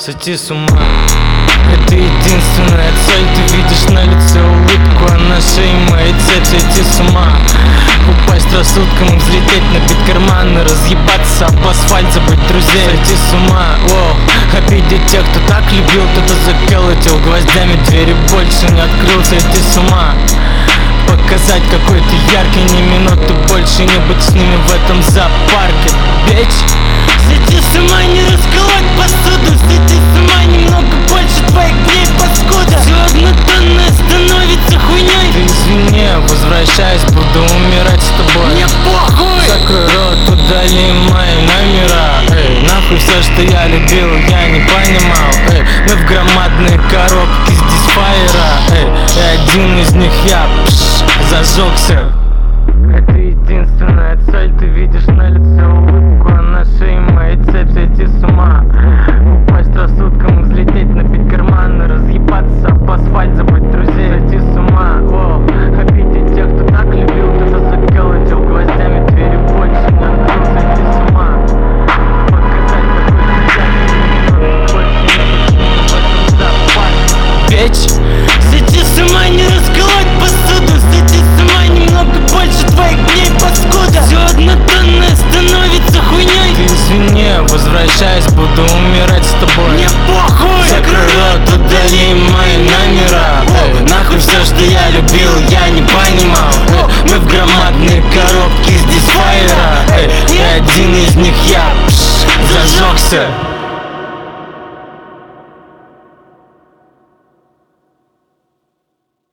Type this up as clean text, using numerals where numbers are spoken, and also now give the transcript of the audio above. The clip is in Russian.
сойти с ума. Это единственная цель, ты видишь на лице улыбку, а на шее моей цель сойти с ума. Упасть рассудком, взлететь, набить карманы, разъебаться об асфальт, забыть друзей, сойти с ума. Обидеть тех, кто так любил, кто-то заколотил гвоздями, двери больше не открыл, сойти с ума. Показать какой ты яркий, ни минуты больше не быть с ними в этом зоопарке, бич. Сойти с ума, не расколоть посуду, сойти с ума, немного больше твоих дней, паскуда. Все однотонное становится хуйней. Ты извини, возвращаясь, буду умирать с тобой. Мне похуй! Закрой рот, удали мои номера. Эй, нахуй все, что я любил, я не понимал. Эй, мы в громадной коробке с дисфайера. Эй, и один из них я зажегся. Это единственная цель, ты видишь на лице улыбку, а на шее моей цепь сойти с ума. Упасть рассудком, взлететь, набить карманы, разъебаться об асфальт, забыть друзей, сойти с ума. Обидеть тех, кто так любил, кто-то заколотил гвоздями, двери больше не открыл, сойти с ума. Показать какой ты яркий, ни минуты больше не быть с ними в этом зоопарке, бич. Сойти с ума, не расколоть посуду, сойти с ума, немного больше твоих дней, паскуда. Все однотонное становится хуйней. Ты извини, возвращаясь, буду умирать с тобой. Мне похуй! Закрой рот, удали мои номера. Нахуй все, что я любил, я не понимал. Мы в громадной коробке с дисфайера. И один из них я зажегся.